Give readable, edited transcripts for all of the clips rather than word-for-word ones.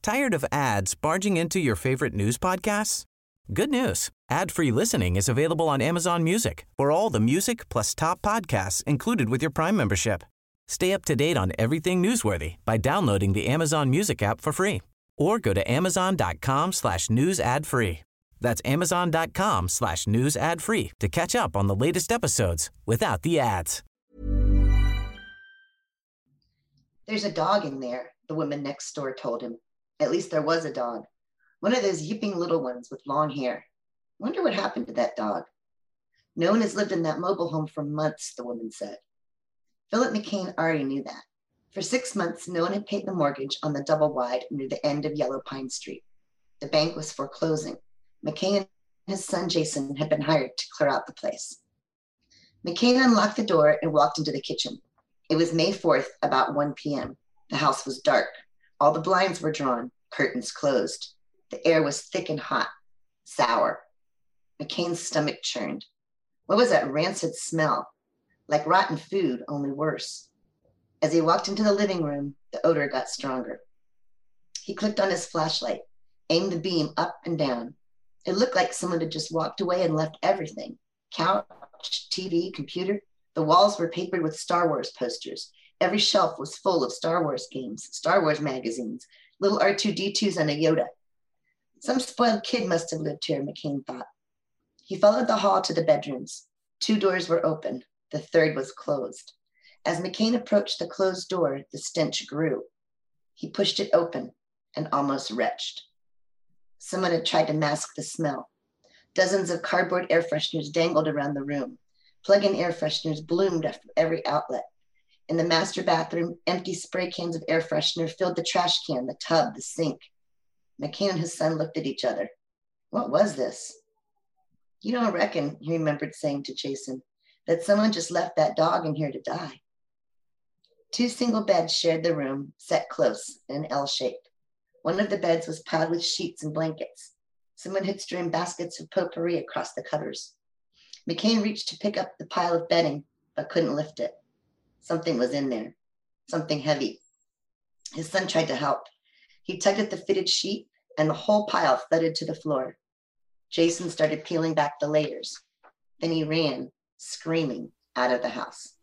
Tired of ads barging into your favorite news podcasts? Good news. Ad-free listening is available on Amazon Music for all the music plus top podcasts included with your Prime membership. Stay up to date on everything newsworthy by downloading the Amazon Music app for free or go to amazon.com/news ad free. That's amazon.com/news ad free to catch up on the latest episodes without the ads. There's a dog in there, the woman next door told him. At least there was a dog. One of those yipping little ones with long hair. Wonder what happened to that dog. No one has lived in that mobile home for months, the woman said. Philip McCain already knew that. For 6 months, no one had paid the mortgage on the double wide near the end of Yellow Pine Street. The bank was foreclosing. McCain and his son Jason had been hired to clear out the place. McCain unlocked the door and walked into the kitchen. It was May 4th, about 1 p.m. The house was dark. All the blinds were drawn, curtains closed. The air was thick and hot, sour. McCain's stomach churned. What was that rancid smell? Like rotten food, only worse. As he walked into the living room, the odor got stronger. He clicked on his flashlight, aimed the beam up and down. It looked like someone had just walked away and left everything. Couch, TV, computer. The walls were papered with Star Wars posters. Every shelf was full of Star Wars games, Star Wars magazines, little R2-D2s and a Yoda. Some spoiled kid must have lived here, McCain thought. He followed the hall to the bedrooms. 2 doors were open. The third was closed. As McCain approached the closed door, the stench grew. He pushed it open and almost retched. Someone had tried to mask the smell. Dozens of cardboard air fresheners dangled around the room. Plug-in air fresheners bloomed after every outlet. In the master bathroom, empty spray cans of air freshener filled the trash can, the tub, the sink. McCain and his son looked at each other. What was this? You don't reckon, he remembered saying to Jason, that someone just left that dog in here to die. 2 single beds shared the room, set close in an L shape. One of the beds was piled with sheets and blankets. Someone had strewn baskets of potpourri across the covers. McCain reached to pick up the pile of bedding, but couldn't lift it. Something was in there, something heavy. His son tried to help. He tugged at the fitted sheet, and the whole pile thudded to the floor. Jason started peeling back the layers. Then he ran, screaming, out of the house.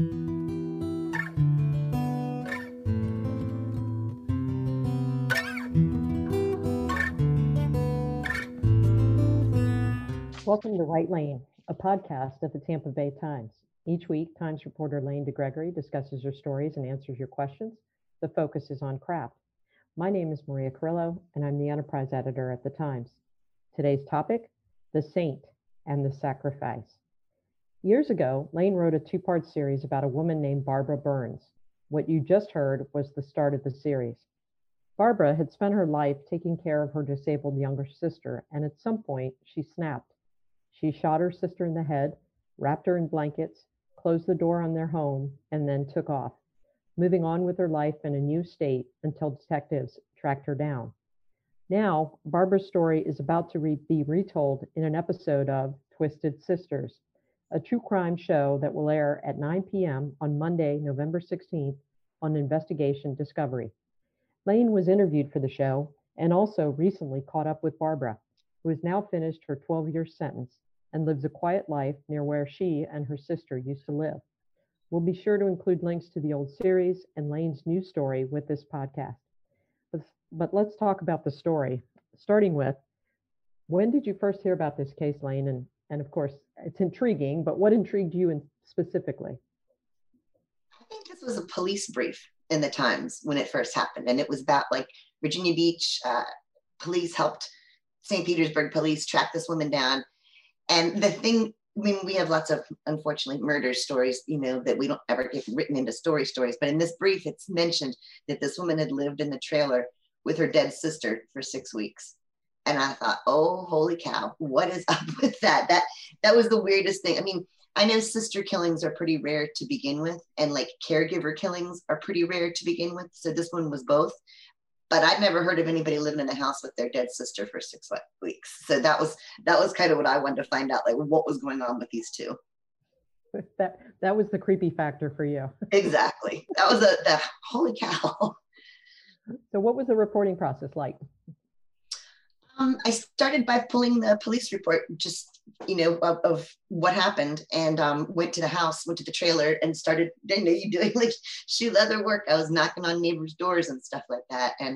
Welcome to Right Lane, a podcast of the Tampa Bay Times. Each week, Times reporter Lane DeGregory discusses your stories and answers your questions. The focus is on craft. My name is Maria Carrillo, and I'm the enterprise editor at the Times. Today's topic, the saint and the sacrifice. Years ago, Lane wrote a 2-part series about a woman named Barbara Burns. What you just heard was the start of the series. Barbara had spent her life taking care of her disabled younger sister, and at some point, she snapped. She shot her sister in the head, wrapped her in blankets, closed the door on their home, and then took off, moving on with her life in a new state until detectives tracked her down. Now, Barbara's story is about to be retold in an episode of Twisted Sisters, a true crime show that will air at 9 p.m. on Monday, November 16th on Investigation Discovery. Lane was interviewed for the show and also recently caught up with Barbara, who has now finished her 12-year sentence and lives a quiet life near where she and her sister used to live. We'll be sure to include links to the old series and Lane's new story with this podcast. But let's talk about the story, starting with, when did you first hear about this case, Lane? And of course, it's intriguing, but what intrigued you specifically? I think this was a police brief in the Times when it first happened. And it was about like Virginia Beach police helped St. Petersburg police track this woman down. And the thing, I mean, we have lots of, unfortunately, murder stories, that we don't ever get written into stories. But in this brief, it's mentioned that this woman had lived in the trailer with her dead sister for 6 weeks. And I thought, oh, holy cow, what is up with that? That was the weirdest thing. I mean, I know sister killings are pretty rare to begin with, and like caregiver killings are pretty rare to begin with. So this one was both. But I'd never heard of anybody living in a house with their dead sister for 6 weeks. So that was kind of what I wanted to find out, like what was going on with these two. That was the creepy factor for you. Exactly. That was the holy cow. So what was the reporting process like? I started by pulling the police report, just, of what happened, and went to the house, went to the trailer, and started, you doing like shoe leather work. I was knocking on neighbors' doors and stuff like that. And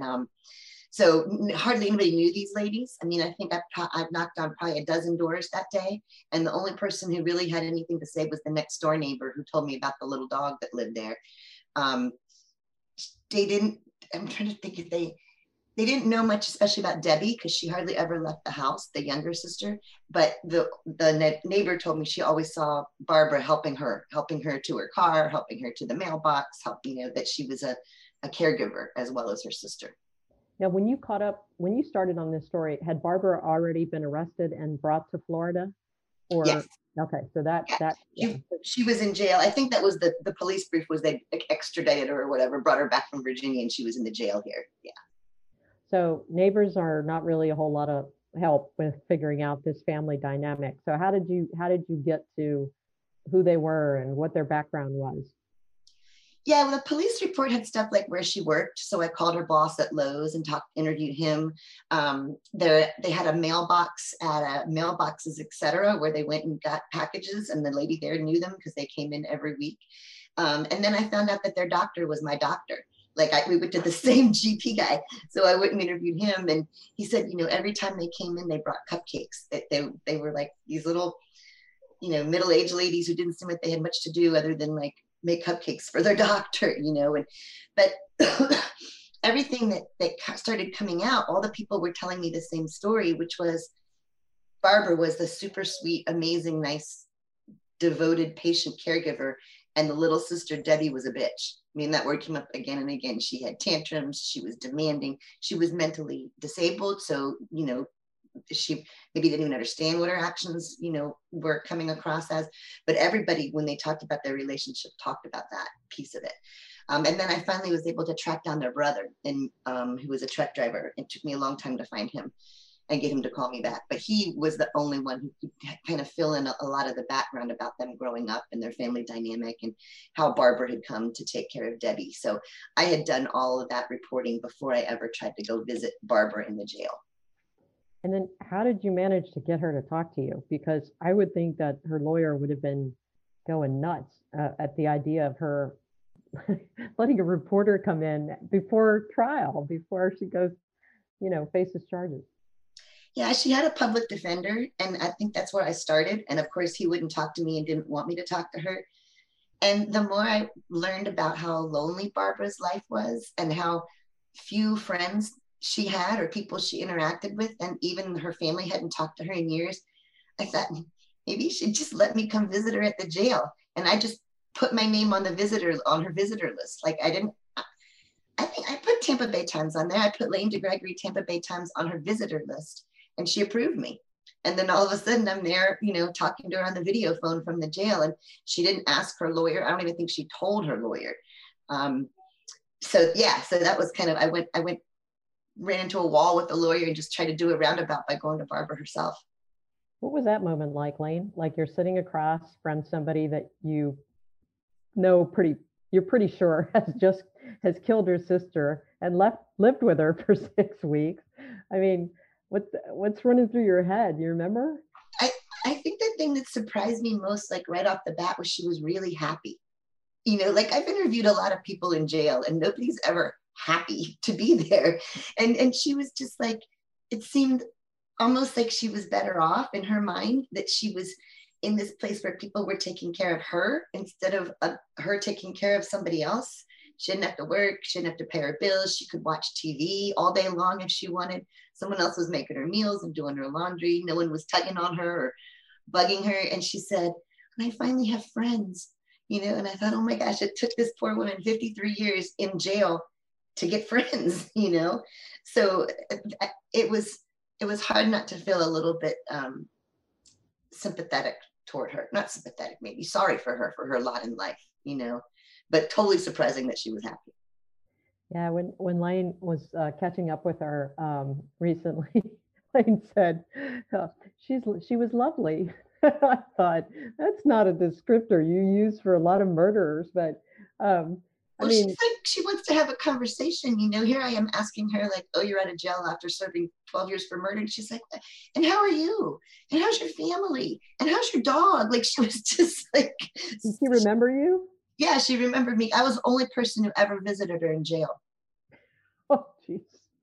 so hardly anybody knew these ladies. I mean, I think I've knocked on probably a dozen doors that day. And the only person who really had anything to say was the next door neighbor who told me about the little dog that lived there. Um, they didn't, I'm trying to think if they didn't know much, especially about Debbie, because she hardly ever left the house, the younger sister. But the neighbor told me she always saw Barbara helping her to her car, helping her to the mailbox, that she was a caregiver as well as her sister. Now, when you started on this story, had Barbara already been arrested and brought to Florida? Or yes. Okay, so she was in jail. I think that was the police brief, was they extradited her or whatever, brought her back from Virginia, and she was in the jail here. Yeah. So neighbors are not really a whole lot of help with figuring out this family dynamic. So how did you get to who they were and what their background was? Yeah, well, the police report had stuff like where she worked. So I called her boss at Lowe's and interviewed him. They had a mailbox at Mailboxes, etc., where they went and got packages, and the lady there knew them because they came in every week. And then I found out that their doctor was my doctor. Like we went to the same GP guy. So I went and interviewed him, and he said, every time they came in, they brought cupcakes. They were like these little, middle-aged ladies who didn't seem like they had much to do other than like make cupcakes for their doctor, but everything that started coming out, all the people were telling me the same story, which was Barbara was the super sweet, amazing, nice, devoted patient caregiver. And the little sister, Debbie, was a bitch. I mean, that word came up again and again. She had tantrums. She was demanding. She was mentally disabled. So, she maybe didn't even understand what her actions, were coming across as. But everybody, when they talked about their relationship, talked about that piece of it. And then I finally was able to track down their brother, and who was a truck driver. It took me a long time to find him and get him to call me back. But he was the only one who could kind of fill in a lot of the background about them growing up and their family dynamic and how Barbara had come to take care of Debbie. So I had done all of that reporting before I ever tried to go visit Barbara in the jail. And then how did you manage to get her to talk to you? Because I would think that her lawyer would have been going nuts at the idea of her letting a reporter come in before trial, before she goes, faces charges. Yeah, she had a public defender, and I think that's where I started. And of course, he wouldn't talk to me and didn't want me to talk to her. And the more I learned about how lonely Barbara's life was and how few friends she had or people she interacted with, and even her family hadn't talked to her in years, I thought maybe you should just let me come visit her at the jail. And I just put my name on her visitor list. Like I think I put Tampa Bay Times on there. I put Lane DeGregory Tampa Bay Times on her visitor list, and she approved me. And then all of a sudden I'm there, talking to her on the video phone from the jail, and she didn't ask her lawyer. I don't even think she told her lawyer. So that was kind of, I ran into a wall with the lawyer and just tried to do a roundabout by going to Barbara herself. What was that moment like, Lane? Like you're sitting across from somebody that you're pretty sure has killed her sister and lived with her for 6 weeks. I mean, what's running through your head? You remember? I think the thing that surprised me most, like right off the bat, was she was really happy. Like I've interviewed a lot of people in jail, and nobody's ever happy to be there. And she was just like, it seemed almost like she was better off in her mind, that she was in this place where people were taking care of her instead of her taking care of somebody else. She didn't have to work. She didn't have to pay her bills. She could watch TV all day long if she wanted. Someone else was making her meals and doing her laundry. No one was tugging on her or bugging her. And she said, and I finally have friends, and I thought, oh my gosh, it took this poor woman 53 years in jail to get friends, So it was hard not to feel a little bit sympathetic toward her. Not sympathetic, maybe sorry for her lot in life, but totally surprising that she was happy. Yeah, when Lane was catching up with her recently, Lane said, she was lovely. I thought, that's not a descriptor you use for a lot of murderers, but Well, she's like, she wants to have a conversation. Here I am asking her, like, oh, you're out of jail after serving 12 years for murder. And she's like, and how are you? And how's your family? And how's your dog? Like, she was just like. Did she remember you? Yeah, she remembered me. I was the only person who ever visited her in jail. Oh, jeez.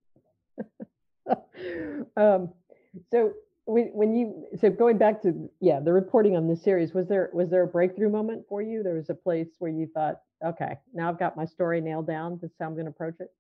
So going back to the reporting on this series, was there a breakthrough moment for you? There was a place where you thought, okay, now I've got my story nailed down. This is how I'm going to approach it.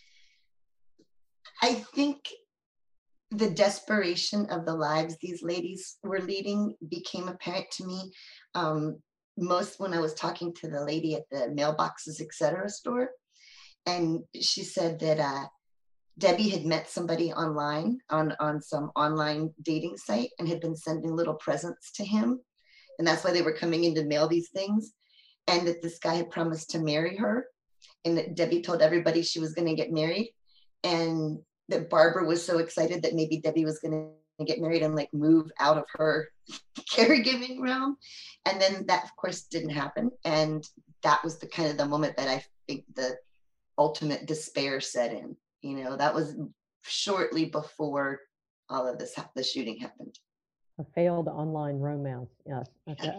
I think the desperation of the lives these ladies were leading became apparent to me most when I was talking to the lady at the mailboxes, etc. store, and she said that Debbie had met somebody online on some online dating site and had been sending little presents to him. And that's why they were coming in to mail these things. And that this guy had promised to marry her. And that Debbie told everybody she was going to get married. And that Barbara was so excited that maybe Debbie was going to get married and like move out of her caregiving realm. And then that, of course, didn't happen. And that was the kind of the moment that I think the ultimate despair set in. That was shortly before all of this, the shooting happened. A failed online romance. Yes. Okay.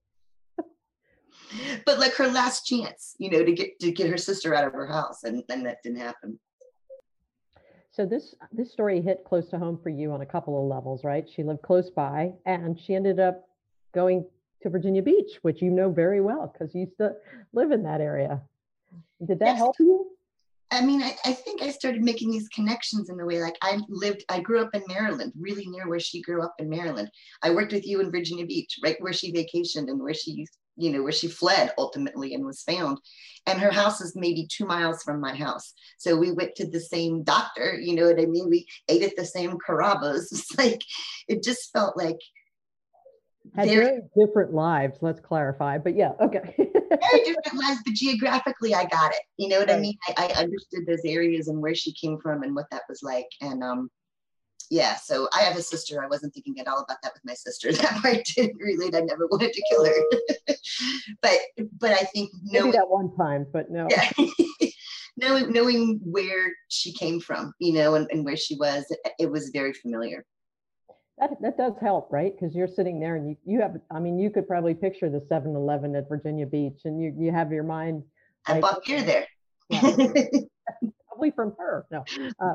But like her last chance, to get her sister out of her house, and that didn't happen. So this story hit close to home for you on a couple of levels, right? She lived close by, and she ended up going to Virginia Beach, which you know very well because you used to live in that area. Did that help you? I mean, I think I started making these connections in the way, like I grew up in Maryland, really near where she grew up in Maryland. I worked with you in Virginia Beach, right where she vacationed and where she, where she fled ultimately and was found. And her house is maybe 2 miles from my house. So we went to the same doctor, you know what I mean? We ate at the same Carrabba's. It's like, it just felt like. Had very different lives, let's clarify, but yeah, okay. Very different lives, but geographically I got it. You know what I mean? I understood those areas and where she came from and what that was like. And so I have a sister. I wasn't thinking at all about that with my sister. That part didn't relate. I never wanted to kill her. but I think maybe that one time, but no. Yeah. knowing where she came from, and where she was, it was very familiar. That does help, right? Because you're sitting there and you have, I mean, you could probably picture the 7-Eleven at Virginia Beach and you have your mind. I bought beer there. Yeah. Probably from her. No.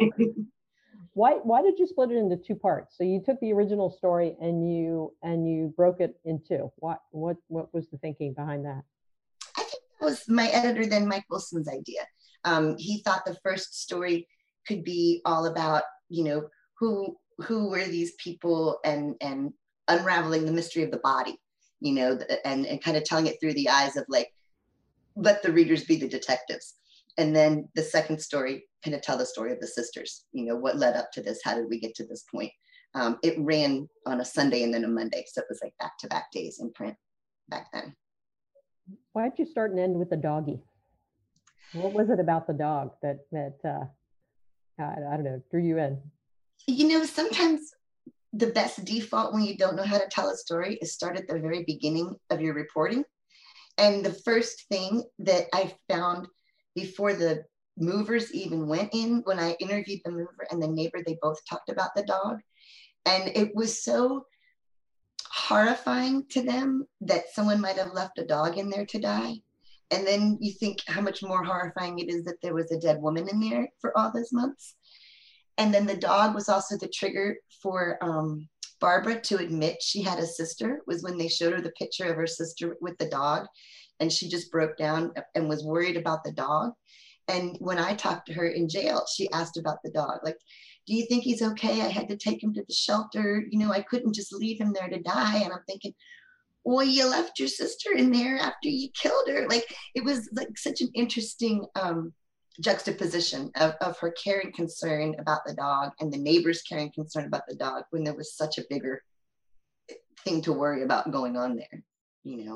Why did you split it into 2 parts? So you took the original story and you broke it in 2. What was the thinking behind that? I think that was my editor, then Mike Wilson's idea. He thought the first story could be all about, who were these people and unraveling the mystery of the body, and kind of telling it through the eyes of like, let the readers be the detectives. And then the second story kind of tell the story of the sisters, what led up to this, how did we get to this point? It ran on a Sunday and then a Monday. So it was like back-to-back days in print back then. Why did you start and end with the doggy? What was it about the dog that I don't know, drew you in? Sometimes the best default when you don't know how to tell a story is start at the very beginning of your reporting. And the first thing that I found before the movers even went in, when I interviewed the mover and the neighbor, they both talked about the dog. And it was so horrifying to them that someone might have left a dog in there to die. And then you think how much more horrifying it is that there was a dead woman in there for all those months. And then the dog was also the trigger for Barbara to admit she had a sister, was when they showed her the picture of her sister with the dog. And she just broke down and was worried about the dog. And when I talked to her in jail, she asked about the dog. Like, do you think he's okay? I had to take him to the shelter. I couldn't just leave him there to die. And I'm thinking, well, you left your sister in there after you killed her. Like, it was like such an interesting juxtaposition of her caring concern about the dog and the neighbors caring concern about the dog when there was such a bigger thing to worry about going on there,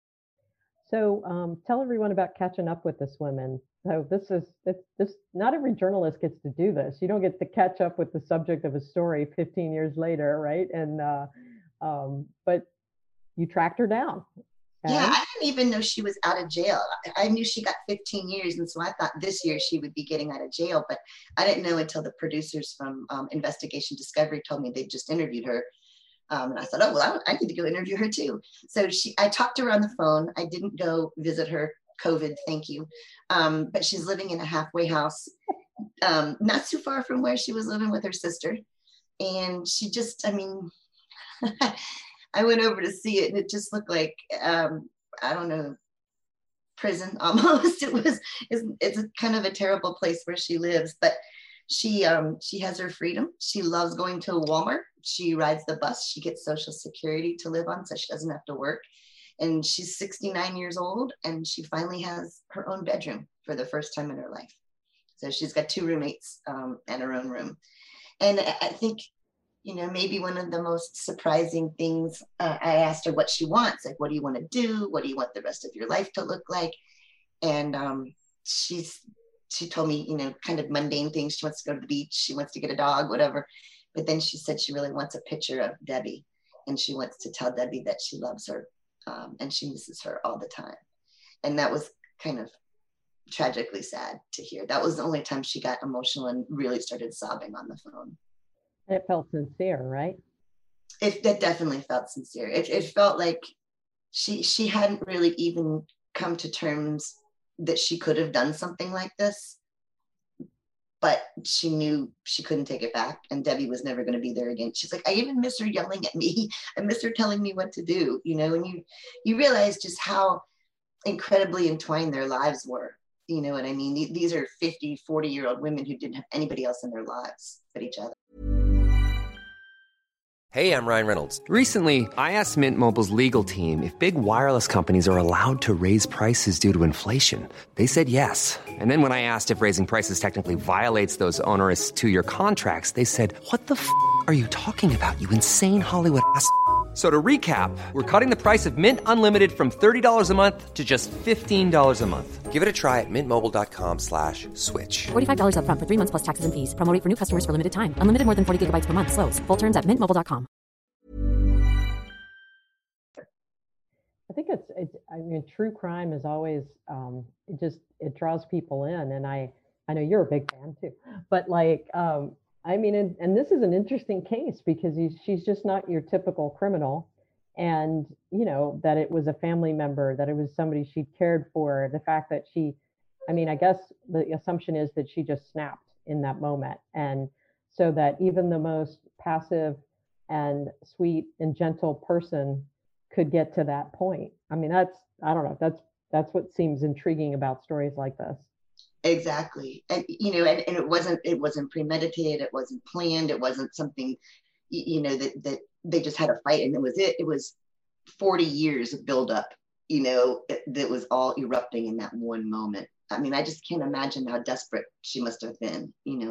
So tell everyone about catching up with this woman. So this not every journalist gets to do this. You don't get to catch up with the subject of a story 15 years later, right? And but you tracked her down Yeah, I didn't even know she was out of jail. I knew she got 15 years, and so I thought this year she would be getting out of jail, but I didn't know until the producers from Investigation Discovery told me they just interviewed her. And I thought, oh, well, I need to go interview her too. So I talked to her on the phone. I didn't go visit her, COVID, thank you. But she's living in a halfway house, not too far from where she was living with her sister. And she just, I mean, I went over to see it and it just looked like, I don't know, prison almost. It's a kind of a terrible place where she lives, but she has her freedom. She loves going to Walmart. She rides the bus. She gets Social Security to live on, so she doesn't have to work. And she's 69 years old, and she finally has her own bedroom for the first time in her life. So she's got 2 roommates and her own room. And I think, maybe one of the most surprising things, I asked her what she wants. Like, what do you want to do? What do you want the rest of your life to look like? And she told me, kind of mundane things. She wants to go to the beach. She wants to get a dog, whatever. But then she said she really wants a picture of Debbie. And she wants to tell Debbie that she loves her and she misses her all the time. And that was kind of tragically sad to hear. That was the only time she got emotional and really started sobbing on the phone. And it felt sincere, right? It definitely felt sincere. It felt like she hadn't really even come to terms that she could have done something like this, but she knew she couldn't take it back, and Debbie was never going to be there again. She's like, I even miss her yelling at me. I miss her telling me what to do, and you realize just how incredibly entwined their lives were. You know what I mean? These are 50, 40-year-old women who didn't have anybody else in their lives but each other. Hey, I'm Ryan Reynolds. Recently, I asked Mint Mobile's legal team if big wireless companies are allowed to raise prices due to inflation. They said yes. And then when I asked if raising prices technically violates those onerous 2-year contracts, they said, what the f*** are you talking about, you insane Hollywood ass f- So to recap, we're cutting the price of Mint Unlimited from $30 a month to just $15 a month. Give it a try at mintmobile.com/switch. $45 up front for 3 months plus taxes and fees. Promo rate for new customers for limited time. Unlimited more than 40 gigabytes per month. Slows full terms at mintmobile.com. I think I mean, true crime is always, it draws people in. And I know you're a big fan too, but like, I mean, and this is an interesting case because she's just not your typical criminal. And, that it was a family member, that it was somebody she cared for, the fact that I guess the assumption is that she just snapped in that moment. And so that even the most passive and sweet and gentle person could get to that point. I mean, I don't know, that's what seems intriguing about stories like this. Exactly. And, and it wasn't premeditated. It wasn't planned. It wasn't something, that they just had a fight and it was it. It was 40 years of buildup, that was all erupting in that one moment. I mean, I just can't imagine how desperate she must have been,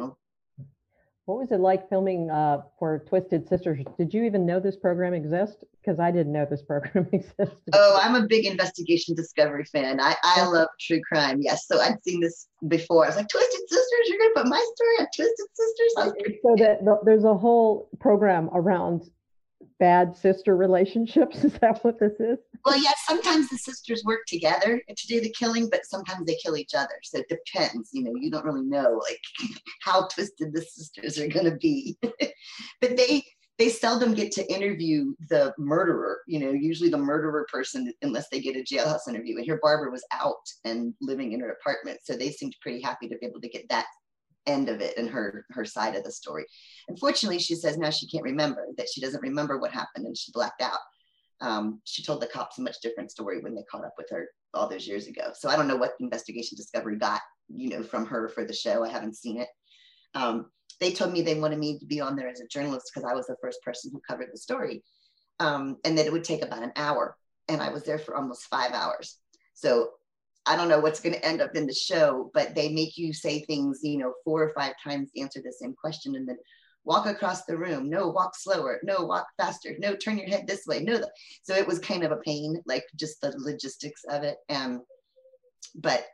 What was it like filming for Twisted Sisters? Did you even know this program exists? Because I didn't know this program existed. Oh, I'm a big Investigation Discovery fan. I love true crime. Yes. So I'd seen this before. I was like, Twisted Sisters, you're going to put my story on Twisted Sisters? So that there's a whole program around bad sister relationships. Is that what this is? Well, yeah, sometimes the sisters work together to do the killing, but sometimes they kill each other. So it depends, you don't really know like how twisted the sisters are going to be. But they seldom get to interview the murderer, usually the murderer person, unless they get a jailhouse interview. And here Barbara was out and living in her apartment. So they seemed pretty happy to be able to get that end of it and her side of the story. Unfortunately, she says now she can't remember, that she doesn't remember what happened and she blacked out. She told the cops a much different story when they caught up with her all those years ago. So I don't know what Investigation Discovery got, from her for the show. I haven't seen it. They told me they wanted me to be on there as a journalist because I was the first person who covered the story, and that it would take about an hour. And I was there for almost 5 hours. So I don't know what's going to end up in the show, but they make you say things, 4 or 5 times, answer the same question, and then walk across the room. No, walk slower. No, walk faster. No, turn your head this way. No. So it was kind of a pain, like just the logistics of it. But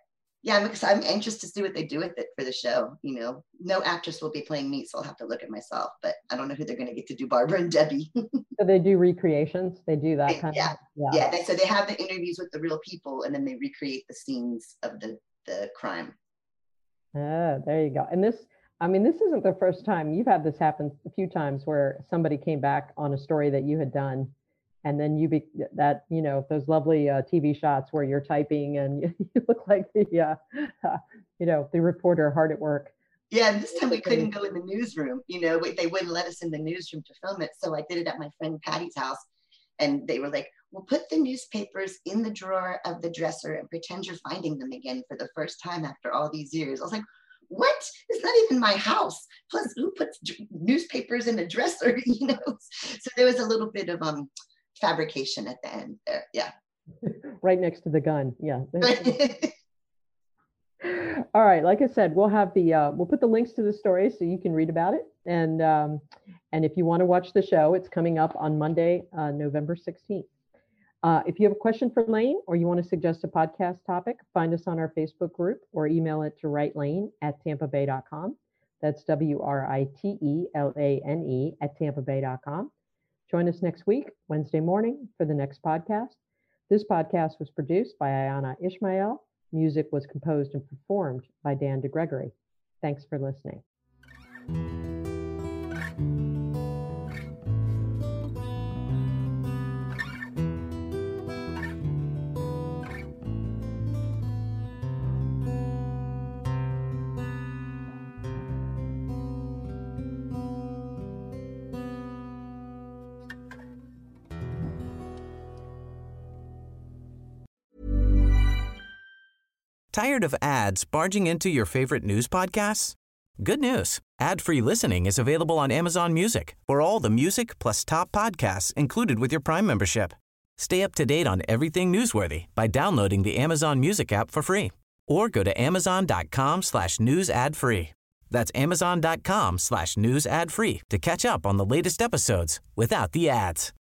Yeah, I'm anxious to see what they do with it for the show. You know, no actress will be playing me, so I'll have to look at myself. But I don't know who they're going to get to do Barbara and Debbie. So they do recreations. They do that kind Yeah. of. Yeah. So they have the interviews with the real people, and then they recreate the scenes of the crime. There you go. And this isn't the first time. You've had this happen a few times where somebody came back on a story that you had done, and then those lovely TV shots where you're typing and you look like the reporter hard at work. Yeah, and this time we couldn't go in the newsroom. You know, they wouldn't let us in the newsroom to film it. So I did it at my friend Patty's house, and they were like, "Well, put the newspapers in the drawer of the dresser and pretend you're finding them again for the first time after all these years." I was like, what? It's not even my house. Plus, who puts newspapers in a dresser? You know, so there was a little bit of fabrication at the end there. Yeah. Right next to the gun. Yeah. All right. Like I said, we'll have we'll put the links to the story so you can read about it. And if you want to watch the show, it's coming up on Monday, November 16th. If you have a question for Lane or you want to suggest a podcast topic, find us on our Facebook group or email it to writelane@tampabay.com. That's WRITELANE@tampabay.com. Join us next week, Wednesday morning, for the next podcast. This podcast was produced by Ayana Ishmael. Music was composed and performed by Dan DeGregory. Thanks for listening. Tired of ads barging into your favorite news podcasts? Good news. Ad-free listening is available on Amazon Music for all the music plus top podcasts included with your Prime membership. Stay up to date on everything newsworthy by downloading the Amazon Music app for free or go to amazon.com/news ad free. That's amazon.com/news ad free to catch up on the latest episodes without the ads.